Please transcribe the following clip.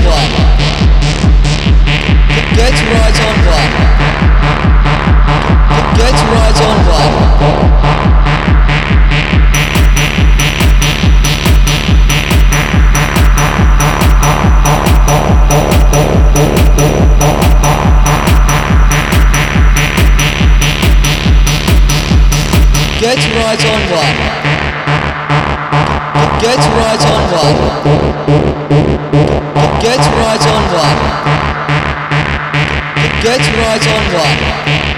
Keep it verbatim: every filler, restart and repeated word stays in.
one. Get right on one. Get right on one. Get right on one. Get right on one. Get right on one. Get right on one.